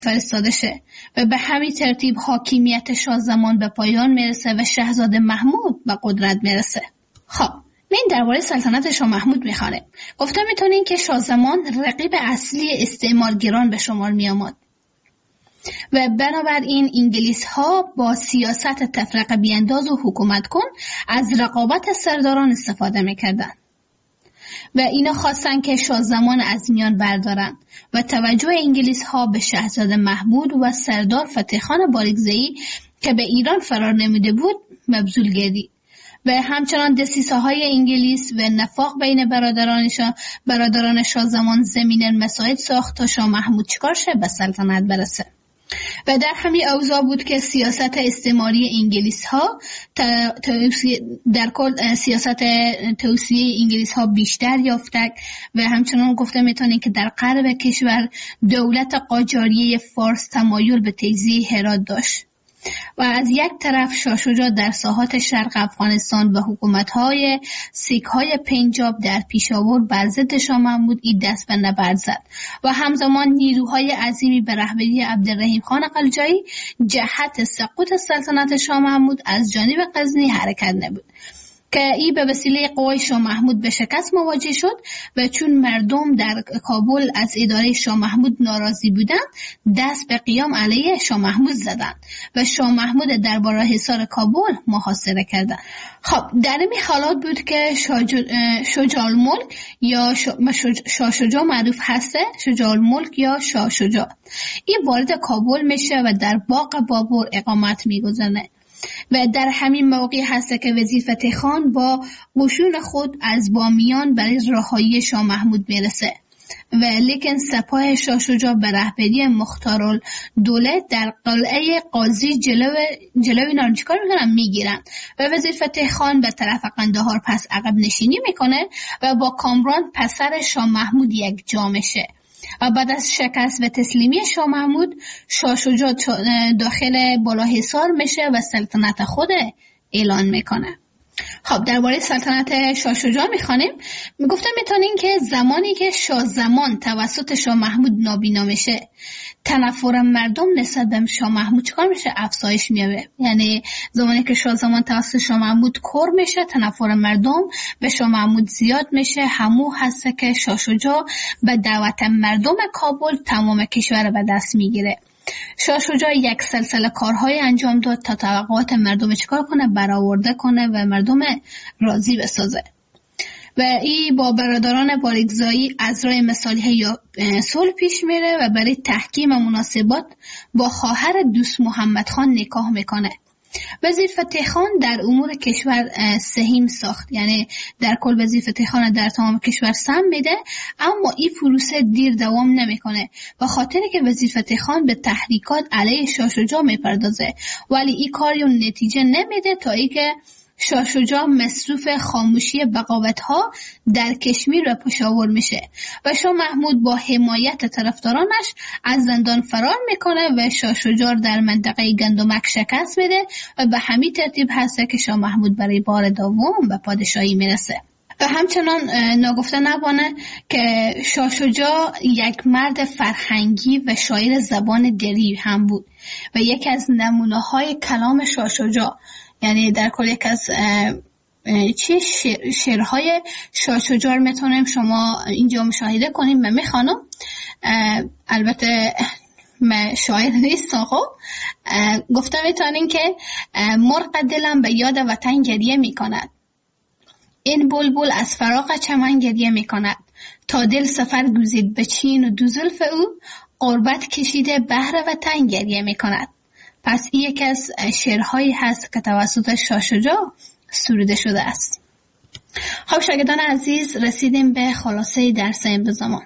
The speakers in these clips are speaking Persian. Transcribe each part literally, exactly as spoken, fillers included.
فرستاده شه و به همین ترتیب حاکمیت شاه زمان به پایان میرسه و شاهزاده محمود به قدرت میرسه. خب من درباره سلطنت شاه محمود میخوانم. گفتم میتونین که شاه زمان رقیب اصلی استعمارگران به شمار میامد و بنابراین انگلیس ها با سیاست تفرقه بیانداز و حکومت کن از رقابت سرداران استفاده میکردن و اینا خواستن که شاه زمان از میان بردارن و توجه انگلیس ها به شاهزاده محمود و سردار فتح خان بارکزئی که به ایران فرار نمیده بود مبذول گردید و همچنان دسیسه های انگلیس و نفاق بین برادرانشان برادران شاه زمان زمین مساعد ساخت تا شاه محمود چیکار شه به سلطنت برسه. و در همین اوضاع بود که سیاست استعماری انگلیس ها در کل سیاست توسعه انگلیس ها بیشتر یافته و همچنان گفته میتونیم که در غرب کشور دولت قاجاریه فارس تمایل به تجزیه هرات داشت و از یک طرف شاه شجاع در ساحات شرق افغانستان و حکومت‌های سیک‌های پنجاب در پیشاور بر ضد شاه محمود این دست به نبرد زد و همزمان نیروهای عظیمی به رهبری عبدالرحیم خان قلجایی جهت سقوط سلطنت شاه محمود از جانب غزنی حرکت نمود که ای به وسیله قوای شاه محمود به شکست مواجه شد و چون مردم در کابل از اداره شاه محمود ناراضی بودند دست به قیام علیه شاه محمود زدند و شاه محمود درباره حصار کابل محاصره کردند. خب در این حالات بود که شجاع الملک یا شاه شجاع معروف هسته شجاع الملک یا شاه شجاع این وارد کابل میشه و در باغ بابر اقامت میگذاره و در همین موقع هست که وزیر فتح خان با قشون خود از بامیان برای رهایی شاه محمود میرسه و لیکن سپاه شاه شجاع به رهبری مختارالدوله در قلعه قاضی جلو جلوی اینا رو چیکار میکنن میگیرن و وزیر فتح خان به طرف قندهار پس عقب نشینی میکنه و با کامران پسر شاه محمود یک جا میشه و بعد از شکست و تسلیمی شاه محمود شاه شجاع داخل بالاحصار میشه و سلطنت خود اعلان میکنه. خب درباره سلطنت شاه شجاع میخوانیم. میگفتم میتونین که زمانی که شاه زمان توسط شاه محمود نابینا میشه تنفر مردم نسبت به شاه محمود چکار میشه؟ افزایش میابه. یعنی زمانی که شاه زمان توسط شاه محمود کور میشه تنفر مردم به شاه محمود زیاد میشه. همو هست که شاه شجاع به دعوت مردم کابل تمام کشور به دست میگیره. شاه شجاع یک سلسله کارهای انجام داد تا توقعات مردم چکار کنه؟ برآورده کنه و مردم راضی بسازه و این با برادران بارکزایی از راه مصالحه یا صلح پیش میره و برای تحکیم مناسبات با خواهر دوست محمد خان نکاح میکنه. وزیر فتح خان در امور کشور سهیم ساخت، یعنی در کل وزیر فتح خان در تمام کشور سهم میده، اما این پروسه دیر دوام نمیکنه و خاطر که وزیر فتح خان به تحریکات علیه شاه شجاع میپردازه ولی این کاری نتیجه نمیده تا ای که شاه شجاع مصروف خاموشی بغاوت‌ها در کشمیر و پشاور میشه و شاه محمود با حمایت طرفدارانش از زندان فرار میکنه و شاه شجاع در منطقه گندمک شکست میده و به همین ترتیب هست که شاه محمود برای بار دوم به پادشاهی میرسه. و همچنان ناگفته نبانه که شاه شجاع یک مرد فرهنگی و شاعر زبان دری هم بود و یکی از نمونه‌های کلام شاه شجاع، یعنی در کل یک از چه شعر، شعرهای شاه شجاع میتونیم شما اینجا مشاهده کنیم. من میخوانم، البته من شاعر نیستم. خب گفتم میتونیم که مرغ دلم به یاد وطن گریه میکند، این بلبل از فراق چمن گریه میکند، تا دل سفر گزید به چین و دو زلف او، غربت کشیده بهر وطن گریه میکند. پس این یکی از شعرهایی هست که توسط شاه شجاع سروده شده است. خب شاگردان عزیز، رسیدیم به خلاصه درس امروز زمان.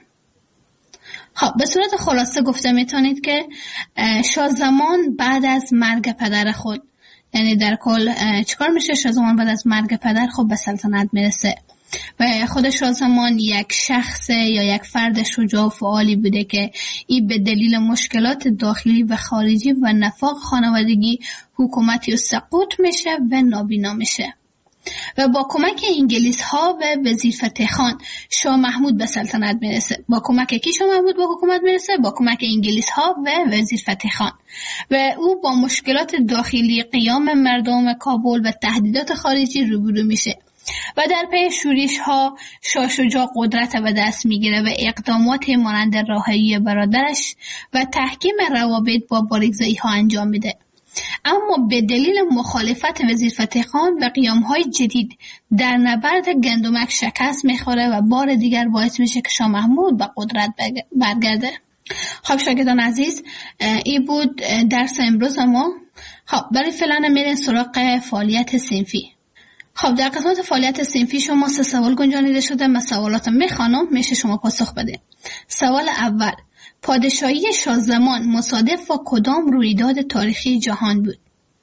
خب به صورت خلاصه گفته میتونید که شاه زمان بعد از مرگ پدر خود، یعنی در کل چیکار میشه؟ شاه زمان بعد از مرگ پدر خود به سلطنت میرسه و خود شاه زمان یک شخص یا یک فرد شجاع و فعالی بوده که این به دلیل مشکلات داخلی و خارجی و نفاق خانوادگی حکومتی و سقوط میشه و نابینا میشه. و با کمک انگلیس ها و وزیر فتح خان شاه محمود به سلطنت میرسه. با کمک کی شاه محمود به حکومت میرسه؟ با کمک انگلیس ها و وزیر فتح خان. و او با مشکلات داخلی قیام مردم کابل و تهدیدات خارجی روبرو میشه و در پی شورش ها شاه شجاع قدرت به دست میگیره و اقدامات مانند رهایی برادرش و تحکیم روابط با بارگزایی ها انجام میده. اما به دلیل مخالفت وزیر فتح خان و قیام‌های جدید در نبرد گندمک شکست میخوره و بار دیگر باعث میشه که شاه محمود به قدرت برگرده. خب شاگردان عزیز، این بود درس امروز ما. خب برای فعلا میریم سراغ فعالیت صنفی. خب در قسمت فعالیت صنفی شما سه سوال گنجانیده شده. من سوالات میخوانم، میشه شما پاسخ بده. سوال اول: پادشاهی شاه زمان مصادف با کدام رویداد تاریخی جهان بود؟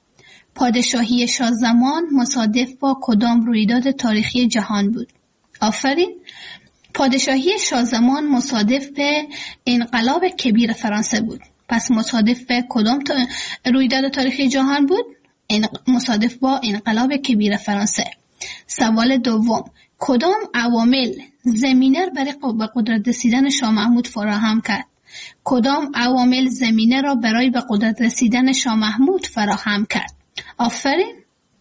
پادشاهی شاه زمان مصادف با کدام رویداد تاریخی جهان بود؟ آفرین. پادشاهی شاه زمان مصادف به انقلاب کبیر فرانسه بود. پس مصادف به کدام تا... رویداد تاریخی جهان بود؟ مصادف با انقلاب کبیر فرانسه. سوال دوم: کدام عوامل زمینه برای به قدرت رسیدن شاه محمود فراهم کرد؟ کدام عوامل زمینه را برای به قدرت رسیدن شاه محمود فراهم کرد؟ آفرین.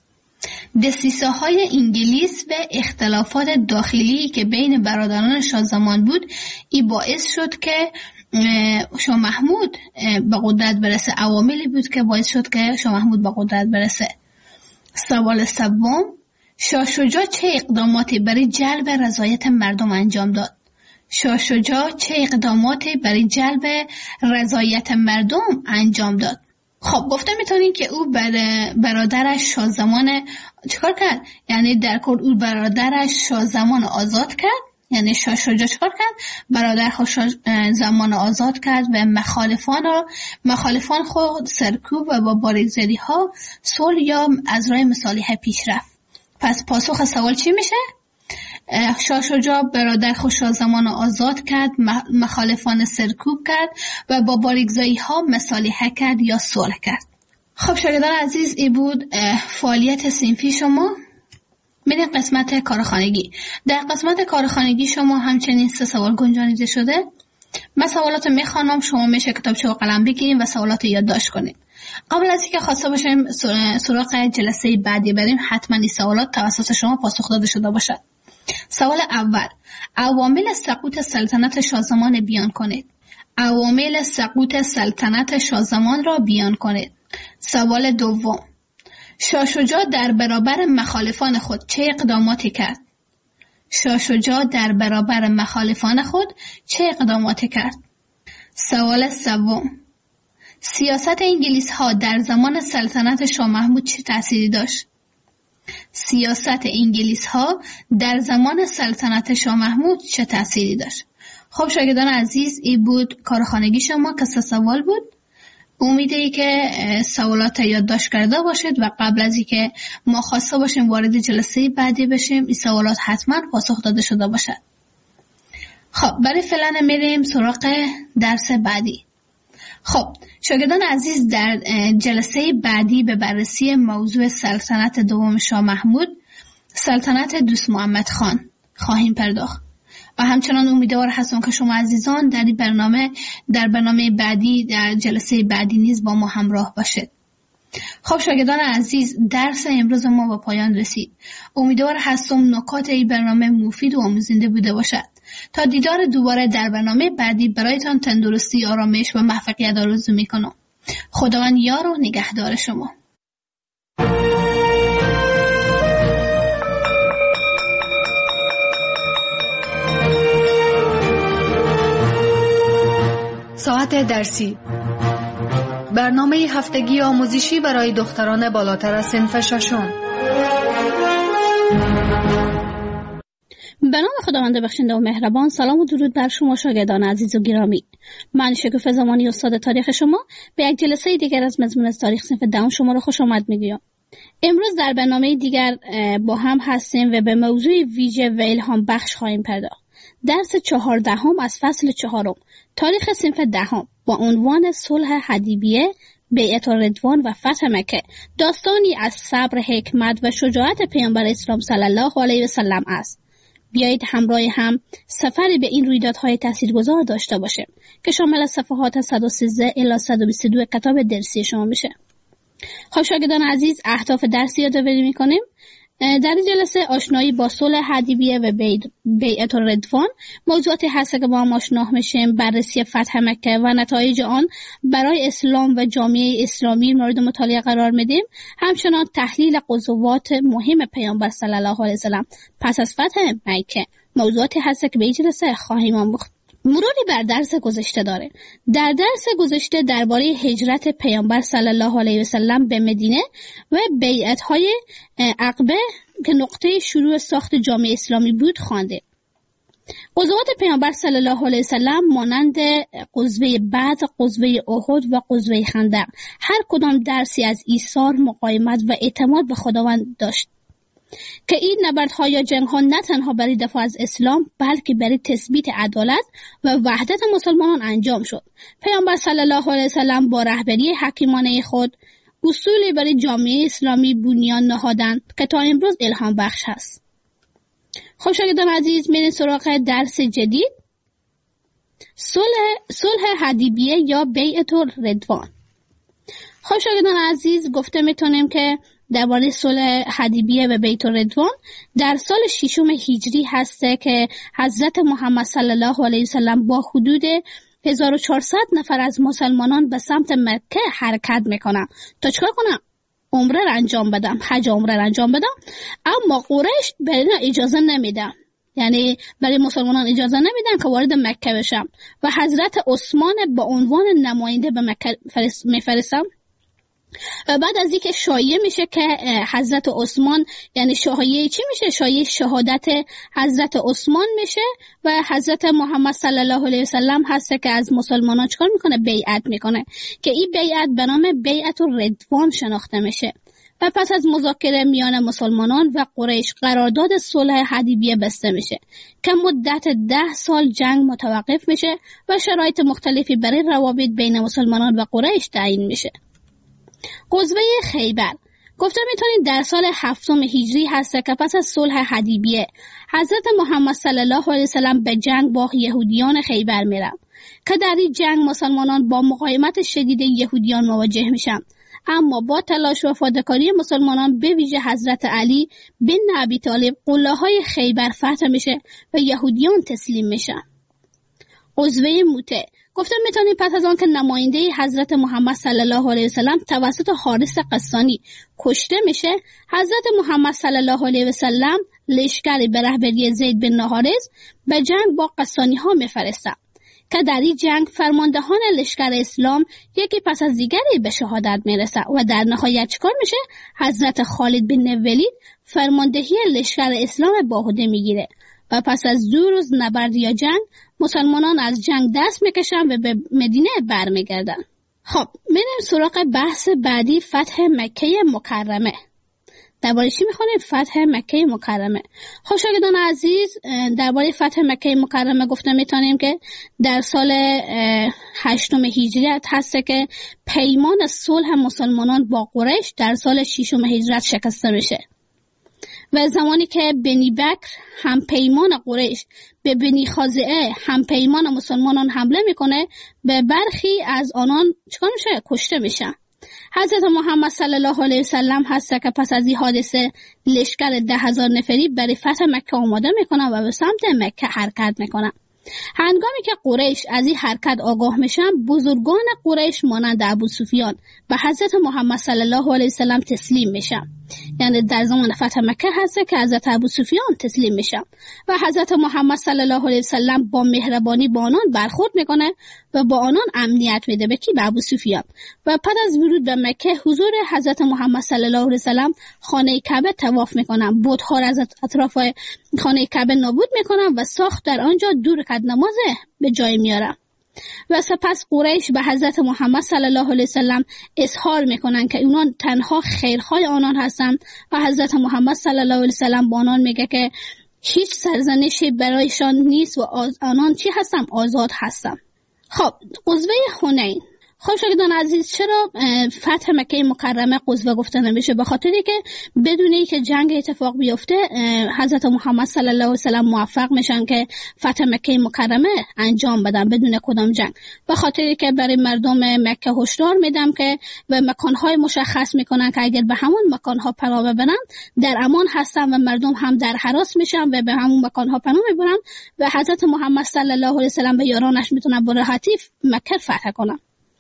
دسیسه های انگلیس و اختلافات داخلی که بین برادران شاه زمان بود، این باعث شد که شاه محمود به قدرت برسه. عواملی بود که باعث شد که شاه محمود به قدرت برسه. سوال سوم: شاه شجاع چه اقداماتی برای جلب رضایت مردم انجام داد؟ شاه شجاع چه اقداماتی برای جلب رضایت مردم انجام داد؟ خب گفته میتونین که او برادرش شاه زمان چیکار کرد؟ یعنی در کل او برادرش شاه زمان آزاد کرد. یعنی شاه شجاع چیکار کرد؟ برادر شاه زمان آزاد کرد و مخالفان را مخالفان خود سرکوب و با بارگذاری ها صلح یا از راه مصالحه پیش رفت. پس پاسخ سوال چی میشه؟ شاه شجاع برادر خود شاه زمان آزاد کرد، مخالفان سرکوب کرد و با بارگذاری ها مصالحه کرد یا صلح کرد. خب شاگردان عزیز، این بود فعالیت صنفی شما. میریم قسمت کارخانگی. در قسمت کارخانگی شما همچنین سه سوال گنجانیده شده. من سوالات میخوانم، شما میشه کتابچه و قلم بگیریم و سوالات یادداشت کنیم. قبل از اینکه خواسته باشیم سراغ جلسه بعدی بریم، حتما این سوالات توسط شما پاسخ داده شده باشد. سوال اول: عوامل سقوط سلطنت شاه زمان بیان کنید. عوامل سقوط سلطنت شاه زمان را بیان کنید. سوال دوم: شاه شجاع در برابر مخالفان خود چه اقداماتی کرد؟ شاه شجاع در برابر مخالفان خود چه اقداماتی کرد؟ سوال سوم: سیاست انگلیس ها در زمان سلطنت شاه محمود چه تأثیری داشت؟ سیاست انگلیس ها در زمان سلطنت شاه محمود چه تأثیری داشت؟ خب شاگردان عزیز، این بود کارخانگی شما که سه سوال بود. امیده ای که سوالات یادداشت کرده باشید و قبل از اینکه ما خواسته باشیم وارد جلسه بعدی بشیم، این سوالات حتما پاسخ داده شده باشد. خب برای فعلا میریم سراغ درس بعدی. خب شاگردان عزیز، در جلسه بعدی به بررسی موضوع سلطنت دوم شاه محمود، سلطنت دوست محمد خان خواهیم پرداخت و همچنان امیدوار هستم که شما عزیزان در این برنامه در برنامه بعدی در جلسه بعدی نیز با ما همراه باشید. خب شاگردان عزیز، درس امروز ما به پایان رسید. امیدوار هستم نکات این برنامه مفید و آموزنده بوده باشد. تا دیدار دوباره در برنامه بعدی برایتان تندرستی، آرامش و موفقیت آرزو میکنم. خداوند یار و نگهدار شما. ساعت درسی، برنامه هفتگی آموزشی برای دختران بالاتر از صنف ششم. به نام خداوند بخشنده و مهربان. سلام و درود بر شما شاگردان عزیز و گرامی. من شکوفه زمانی، استاد تاریخ شما، به یک جلسه دیگر از مضمون از تاریخ صنف دهم شما را خوش آمد میگویم. امروز در برنامه دیگر با هم هستیم و به موضوع ویژه و الهام بخش خواهیم پرداخت. درس چهاردهم از فصل چهارم، تاریخ صنف دهم، با عنوان صلح حدیبیه بیعت الرضوان و فتح مکه داستانی از صبر، حکمت و شجاعت پیامبر اسلام صلی الله علیه و سلم است. بیایید همراه هم سفری به این رویدادهای تاثیرگذار داشته باشیم که شامل صفحات صد و سیزده الی صد و بیست و دو کتاب درسی شما میشه. خب شاگردان عزیز، اهداف درسی یادآوری میکنیم. در این جلسه آشنایی با صلح حدیبیه و بیعت الرضوان موضوعاتی هست که با هم آشنا میشیم. بررسی فتح مکه و نتایج آن برای اسلام و جامعه اسلامی مورد مطالعه قرار میدیم. همچنان تحلیل غزوات مهم پیامبر صلی الله علیه و سلم پس از فتح مکه موضوعاتی هست که به این جلسه خواهیم آموخت. مروری بر درس گذشته داره. در درس گذشته درباره هجرت پیامبر صلی الله علیه و سلم به مدینه و بیعت‌های عقبه که نقطه شروع ساخت جامعه اسلامی بود خوانده. غزوات پیامبر صلی الله علیه و سلم مانند غزوه بدر، غزوه احد و غزوه خندق هر کدام درسی از ایثار، مقاومت و اعتماد به خداوند داشت که این نبردها یا جنگ‌ها نه تنها برای دفاع از اسلام بلکه برای تثبیت عدالت و وحدت مسلمانان انجام شد. پیامبر صلی الله علیه و سلم با رهبری حکیمانه خود اصولی برای جامعه اسلامی بنیان نهادند که تا امروز الهام بخش است. خب شاگردان عزیز، میریم سراغ درس جدید، صلح صلح حدیبیه یا بیعت الرضوان. خب شاگردان عزیز، گفته میتونیم که درباره صلح حدیبیه و بیعت الرضوان در سال ششم هجری هسته که حضرت محمد صلی الله علیه و سلم با حدود هزار و چهارصد نفر از مسلمانان به سمت مکه حرکت میکنن تا چکار کنن؟ عمره را انجام بدم، حج عمره را انجام بدم. اما قریش برای اینا اجازه نمیدن، یعنی برای مسلمانان اجازه نمیدن که وارد مکه بشن و حضرت عثمان با عنوان نماینده به مکه میفرستن. و بعد از اینکه شایعه میشه که حضرت عثمان، یعنی شایعه چی میشه؟ شایعه شهادت حضرت عثمان میشه و حضرت محمد صلی الله علیه و سلم هست که از مسلمانان چکار میکنه؟ بیعت میکنه که این بیعت به نام بیعت الرضوان شناخته میشه. و پس از مذاکره میان مسلمانان و قریش قرارداد صلح حدیبیه بسته میشه که مدت ده سال جنگ متوقف میشه و شرایط مختلفی برای روابط بین مسلمانان و قریش تعیین میشه. غزوه خیبر گفته میتونید در سال هفتم هجری هست که پس از صلح حدیبیه حضرت محمد صلی الله علیه وسلم به جنگ با یهودیان خیبر میرن که در این جنگ مسلمانان با مقاومت شدید یهودیان مواجه میشن، اما با تلاش و فداکاری مسلمانان به ویژه حضرت علی بن ابی طالب قلعه های خیبر فتح میشه و یهودیان تسلیم میشن. غزوه موته گفته میتونید پس از آن که نماینده حضرت محمد صلی الله علیه وسلم توسط حارث قسانی کشته میشه، حضرت محمد صلی الله علیه وسلم لشکری به رهبری زید بن حارث به جنگ با قسانی ها میفرستند که در این جنگ فرماندهان لشکر اسلام یکی پس از دیگری به شهادت میرسه و در نهایت چکار میشه؟ حضرت خالد بن ولید فرماندهی لشکر اسلام به عهده میگیره و پس از دو روز نبرد یا جنگ مسلمانان از جنگ دست میکشن و به مدینه برمیگردن. خب میریم سراغ بحث بعدی، فتح مکه مکرمه. درباره چی میخونیم؟ فتح مکه مکرمه. خب شاگردان عزیز، درباره فتح مکه مکرمه گفته میتونیم که در سال هشتم هجریت هست که پیمان صلح مسلمانان با قریش در سال ششم هجرت شکسته میشه و زمانی که بنی بکر هم پیمان قریش به بنی خازعه هم پیمان مسلمانان حمله میکنه، به برخی از آنان چکار میشه؟ کشته میشن. حضرت محمد صلی الله علیه وسلم هست که پس از این حادثه لشکر ده هزار نفری برای فتح مکه آماده میکنن و به سمت مکه حرکت میکنن. هنگامی که قریش از این حرکت آگاه میشن، بزرگان قریش مانند ابو سفیان و حضرت محمد صلی الله علیه وسلم تسلیم میشن. یعنی در زمان فتح مکه هست که حضرت ابو سفیان تسلیم میشن و حضرت محمد صلی الله علیه وسلم با مهربانی با آنان برخورد میکنه و با آنان امنیت میده. به کی؟ به ابو سفیان. و پس از ورود به مکه حضور حضرت محمد صلی الله علیه وسلم خانه کعبه طواف میکنن، بت‌ها را از اطراف خانه کعبه نابود میکنن و ساخت در آنجا دو رکعت نماز به جای میارن. و سپس قریش به حضرت محمد صلی الله علیه وسلم اظهار میکنن که اونان تنها خیرخواه آنان هستند و حضرت محمد صلی الله علیه وسلم با آنان میگه که هیچ سرزنشی برایشان نیست و آنان چی هستن؟ آزاد هستن. خب غزوه حنین. خب شاگردان عزیز، چرا فتح مکه مکرمه قزوه گفته نمیشه؟ به خاطری که بدون اینکه جنگ اتفاق بیفته حضرت محمد صلی الله علیه و سلم موفق میشن که فتح مکه مکرمه انجام بدن بدون کدام جنگ. به خاطری که برای مردم مکه هشدار میدم که به مکانهای مشخص میکنن که اگر به همون مکانها پناه ببرن در امان هستن و مردم هم در هراس میشن و به همون مکانها پناه میبرن و حضرت محمد صلی الله علیه و سلم و یارانش میتونن با راحتی مکه فتح کنن.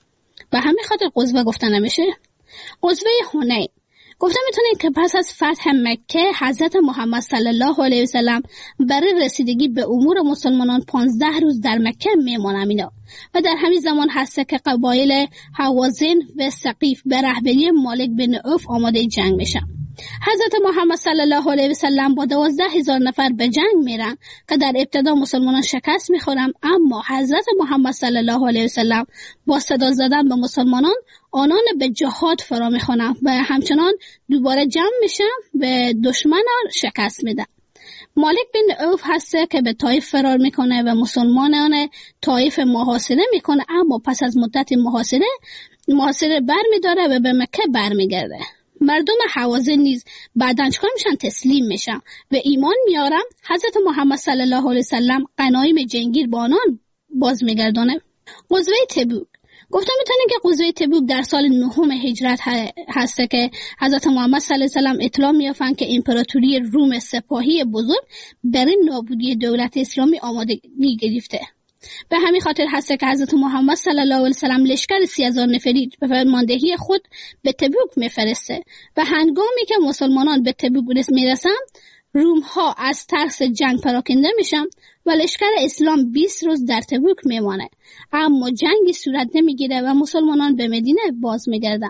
به همین خاطر قزوه گفته نمیشه. قزوه حنین گفته میتونید که پس از فتح مکه حضرت محمد صلی الله علیه و سلم برای رسیدگی به امور مسلمانان پانزده روز در مکه میمونن اینا و در همین زمان هست که قبایل حوازن و ثقیف به رهبری مالک بن عوف آماده جنگ میشن. حضرت محمد صلی الله علیه و سلم با دوازده هزار نفر به جنگ میرن که در ابتدا مسلمانان شکست میخورن، اما حضرت محمد صلی الله علیه و سلم با صدا زدن به مسلمانان آنان به جهاد فرا میخوانن و همچنان دوباره جمع میشن به دشمنان شکست میدن. مالک بن عوف هسته که به طایف فرار میکنه و مسلمانان طایف محاصره میکنه، اما پس از مدت محاصره محاصره بر میداره و به مکه بر میگرده. مردم حوازن نیز بعداً چکار میشن؟ تسلیم میشن و ایمان میارن. حضرت محمد صلی الله علیه وسلم غنایم جنگی با آنان باز میگردانه. غزوه تبوک گفتم میتونیم که غزوه تبوک در سال نهم هجرت هسته که حضرت محمد صلی الله علیه وسلم اطلاع میافن که امپراتوری روم سپاهی بزرگ برای نابودی دولت اسلامی آمادگی گرفته. به همین خاطر هست که حضرت محمد صلی الله علیه و سلم لشکر سی هزار نفری به فرماندهی خود به تبوک میفرسته و هنگامی که مسلمانان به تبوک میرسن روم ها از ترس جنگ پراکنده میشن و لشکر اسلام بیست روز در تبوک میمانه، اما جنگی صورت نمیگیره و مسلمانان به مدینه باز میگردن.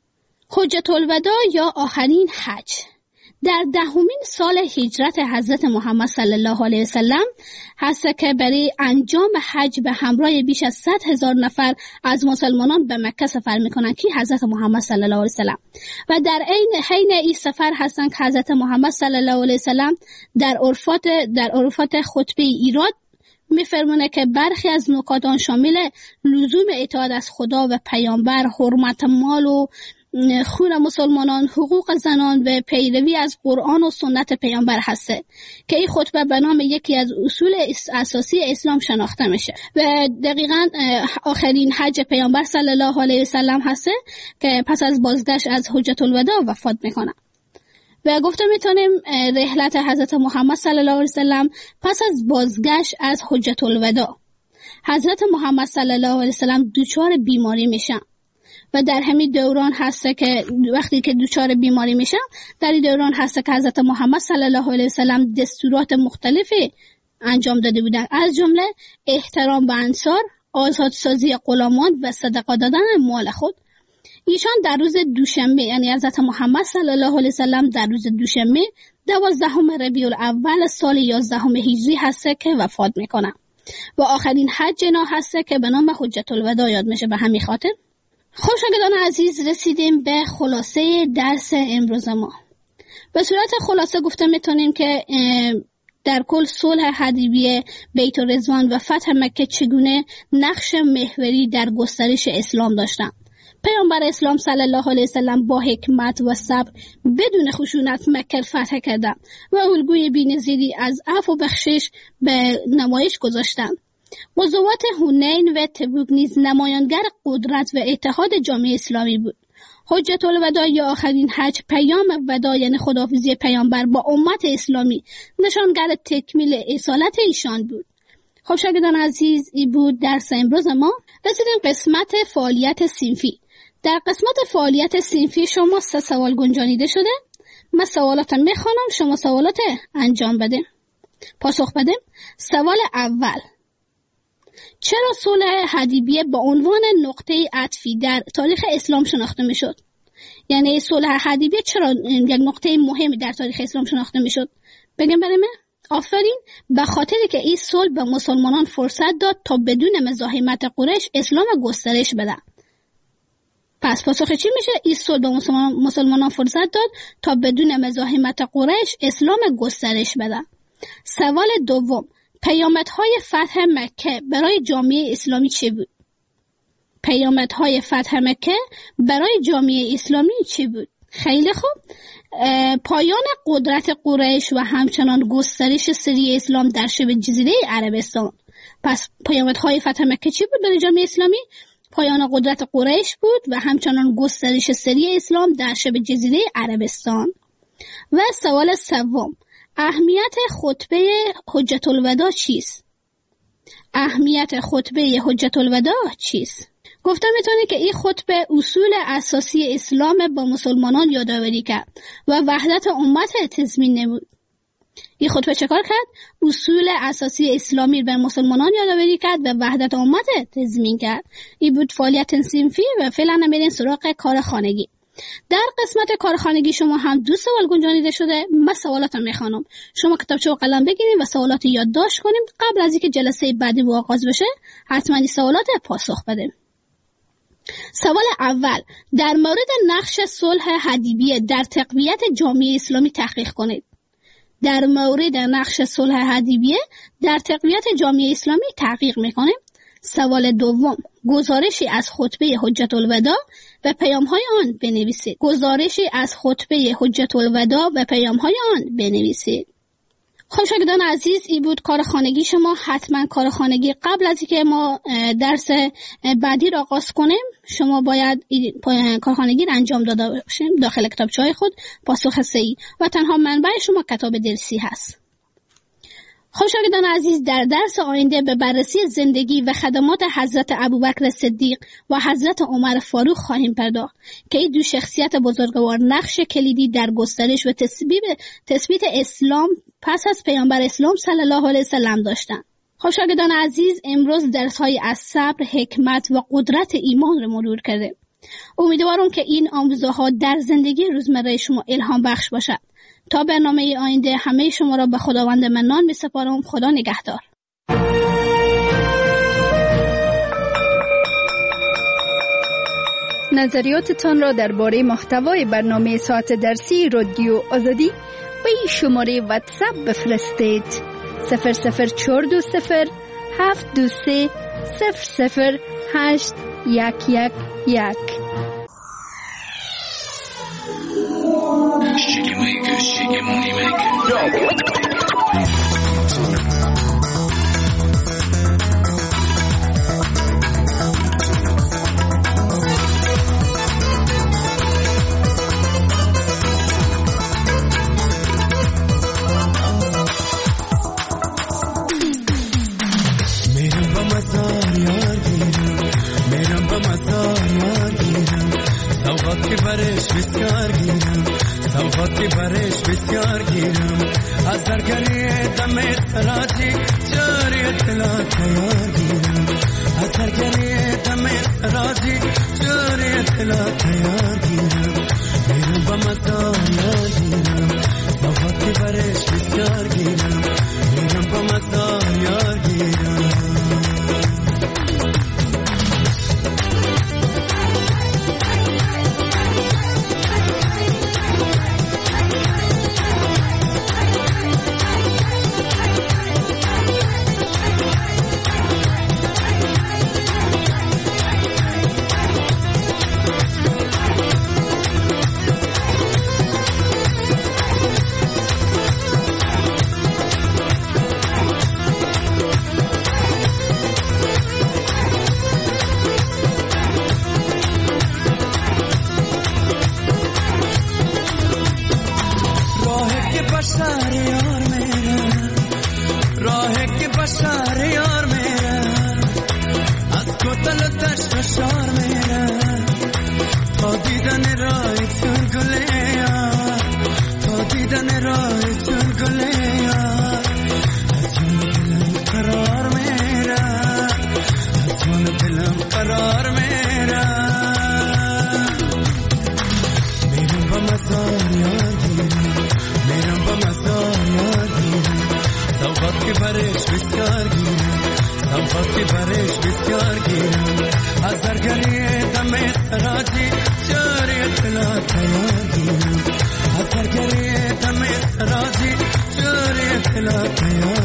حجة الوداع یا آخرین حج در دهمین سال هجرت حضرت محمد صلی الله علیه و سلم هست که برای انجام حج به همراه بیش از صد هزار نفر از مسلمانان به مکه سفر میکنن که حضرت محمد صلی الله علیه و سلم و در عین حین این سفر هستن که حضرت محمد صلی الله علیه و سلم در عرفات در عرفات خطبه ایراد میفرمونه که برخی از نکات آن شامل لزوم اطاعت از خدا و پیامبر، حرمت مال و خون مسلمانان، حقوق زنان و پیروی از قرآن و سنت پیامبر هسته که این خطبه به نام یکی از اصول اساسی اسلام شناخته میشه و دقیقاً آخرین حج پیامبر صلی الله علیه و سلم هسته که پس از بازگشت از حجة الوداع وفات میکنه. و گفته میتونیم رحلت حضرت محمد صلی الله علیه و سلم پس از بازگشت از حجة الوداع حضرت محمد صلی الله علیه و سلم دچار بیماری میشن و در همین دوران هسته که وقتی که دچار بیماری میشن در این دوران هسته که حضرت محمد صلی الله علیه و سلم دستورات مختلفی انجام داده بودند، از جمله احترام به انصار، آزادسازی غلامان و صدقه دادن مال خود. ایشان در روز دوشنبه یعنی حضرت محمد صلی الله علیه و سلم در روز دوشنبه دوازدهم ربیع الاول سال یازدهم هجری هسته که وفات میکنن و آخرین حج اینا هسته که به نام حجة الوداع یاد میشه. به همین خاطر خب شاگردان عزیز رسیدیم به خلاصه درس امروز ما. به صورت خلاصه گفته میتونیم که در کل صلح حدیبیه، بیت الرضوان و فتح مکه چگونه نقش محوری در گسترش اسلام داشتند. پیامبر اسلام صلی الله علیه وسلم با حکمت و صبر بدون خشونت مکه فتح کردند و الگوی بی‌نظیری از عفو و بخشش به نمایش گذاشتند. غزوات حنین و تبوک نیز نمایانگر قدرت و اتحاد جامعه اسلامی بود. حجة الوداع یا آخرین حج پیام وداع یعنی خداحافظی پیامبر با امت اسلامی نشانگر تکمیل اصالت ایشان بود. خب شاگردان عزیز، این بود درس امروز ما. رسیدیم قسمت فعالیت صنفی. در قسمت فعالیت صنفی شما سه سوال گنجانیده شده. من سوالات میخوانم، شما سوالات انجام بده پاسخ بده. سوال اول: چرا صلح حدیبیه با عنوان نقطه عطفی در تاریخ اسلام شناخته میشد؟ یعنی صلح حدیبیه چرا یک نقطه مهمی در تاریخ اسلام شناخته میشد؟ بگم برای من؟ آفرین، به خاطری که این صلح به مسلمانان فرصت داد تا بدون مزاحمت قریش اسلام گسترش بدن. پس پاسخ چی میشه؟ این صلح به مسلمانان فرصت داد تا بدون مزاحمت قریش اسلام گسترش بدن. سوال دوم: پیامدهای فتح مکه برای جامعه اسلامی چه بود؟ پیامدهای فتح مکه برای جامعه اسلامی چی بود؟ خیلی خوب. پایان قدرت قریش و همچنان گسترش سری اسلام در شبه جزیره عربستان. پس پیامدهای فتح مکه چی بود برای جامعه اسلامی؟ پایان قدرت قریش بود و همچنان گسترش سری اسلام در شبه جزیره عربستان. و سوال سوم، اهمیت خطبه حجت الوداع چیست؟ اهمیت خطبه حجت الوداع چیست؟ گفتم میتونه که این خطبه اصول اساسی اسلام با مسلمانان یادآوری کرد و وحدت امت تضمین نمود. این خطبه چه کار کرد؟ اصول اساسی اسلامی بر مسلمانان یادآوری کرد و وحدت امت تضمین کرد. این بود فعالیت صنفی و فعلا میریم سراغ کار خانگی. در قسمت کار خانگی شما هم دو سوال گنجانیده شده. من سوالاتم میخوانم، شما کتابچه و قلم بگیرید و سوالات یادداشت کنیم. قبل از اینکه جلسه بعدی آغاز بشه حتما این سوالات پاسخ بدیم. سوال اول، در مورد نقش صلح حدیبیه در تقویت جامعه اسلامی تحقیق کنید. در مورد نقش صلح حدیبیه در تقویت جامعه اسلامی تحقیق میکنیم. سوال دوم، گزارشی از خطبه حجت الوداع و پیام‌های آن بنویسید. گزارشی از خطبه حجت الوداع و پیام‌های آن بنویسید. خب شاگردان عزیز، این بود کار خانگی شما. حتما کار خانگی قبل از اینکه ما درس بعدی را آغاز کنیم شما باید کار خانگی را انجام داده باشیم. داخل کتابچه‌های خود پاسخ صحیح و تنها منبع شما کتاب درسی هست. خب شاگردان عزیز، در درس آینده به بررسی زندگی و خدمات حضرت ابوبکر صدیق و حضرت عمر فاروق خواهیم پرداخت که این دو شخصیت بزرگوار نقش کلیدی در گسترش و تثبیت اسلام پس از پیامبر اسلام صلی الله علیه و سلم داشتند. خب شاگردان عزیز، امروز درس‌های از صبر، حکمت و قدرت ایمان را مرور کرده. امیدوارم که این آموزه‌ها در زندگی روزمره شما الهام بخش باشد. تا برنامه آینده همه شما را به خداوند منان می‌سپارم. خدا نگهدار. نظریاتتان را درباره محتوای برنامه ساعت درسی رادیو آزادی به این شماره واتساپ بفرستید: صفر صفر چهار دو صفر هفت دو سه صفر صفر هشت یک یک یک. Shiggy maker, shiggy money maker. برش بسیار گیرم سوقاتی برش بسیار گیرم از درگری دم تراجی جاری اطلاع تیار گیرم از درگری دم تراجی جاری اطلاع تیار گیرم میرم با مزار یار گیرم سوقاتی برش بسیار گیرم میرم با مزار یار گیرم.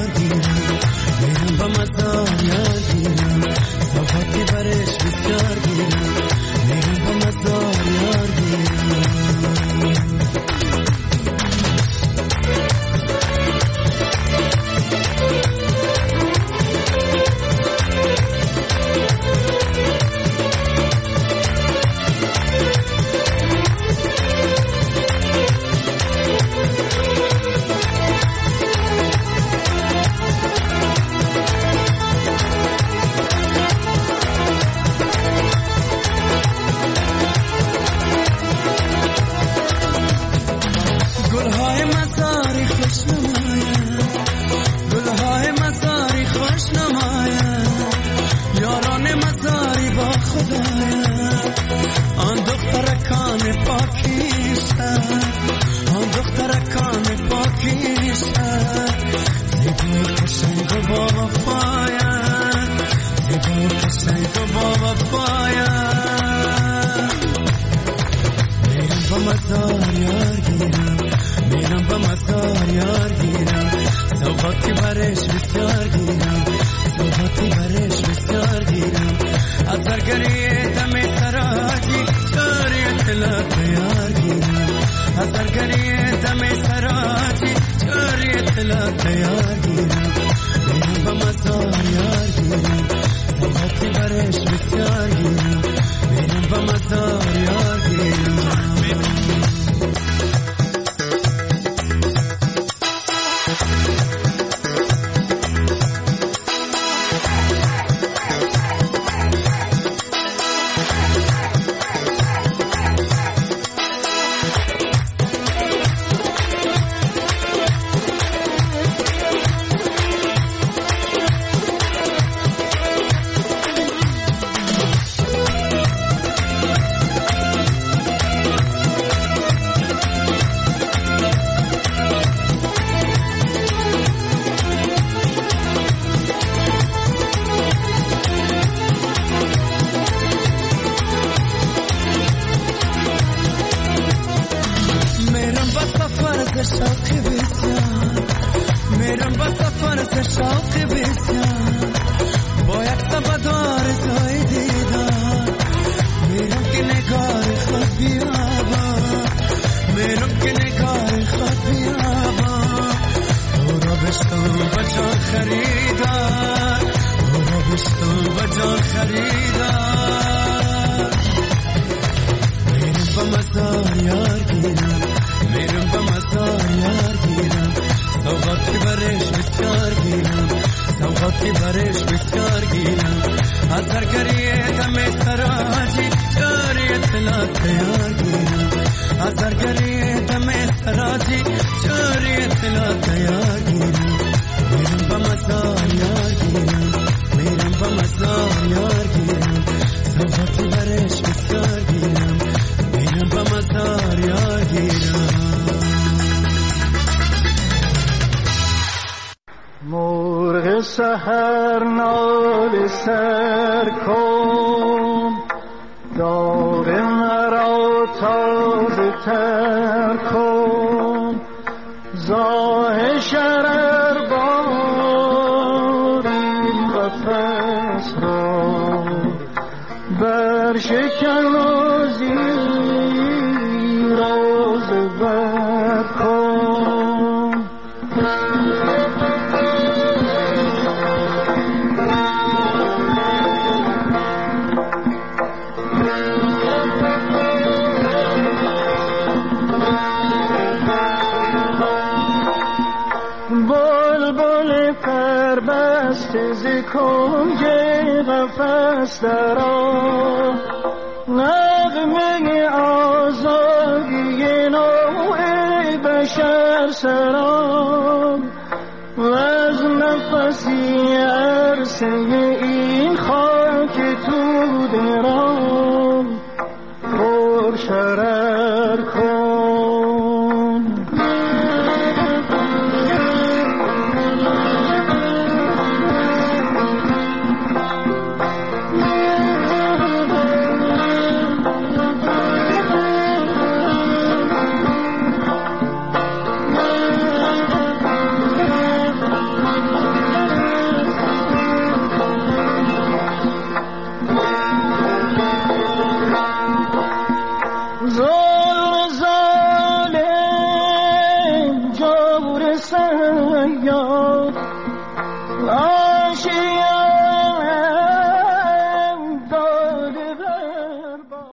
Thank you. اطلاع تیار گیرم هزارگری دم سراجی جاری اطلاع تیار گیرم میرم با مزار یار گیرم سوقاتی برش بسیار گیرم میرم با مزار یار گیرم میرم با سفر ز شوق بسیار با یک سبدار زای دیدار میرم که نگار خود بیابا میرم که نگار خود بیابا او را بشتم با جان خریدار او را بشتم با جان خریدار میرم با مزار یار گیرم میرم با مزار یار گیرم سوقاتی برش بسیار گیرم سوقاتی برش بسیار گیرم هزارگری دم سراجی جاری اطلاع تیار گیرم هزارگری دم سراجی جاری اطلاع تیار گیرم میرم با مزار یار گیرم میرم با مزار یار گیرم سوقاتی برش بسیار گیرم میرم با مزار یار گیرم مرغ سحر نال سر کن داغ مرا تازه تر کن زاه شرر باری قفس را بر شکن و زیراز بر کن ز کنج قفس درآ نغمه آزادی نوع بشر سرا وز نفسی عرصه این خاک تو درام پر شرر کن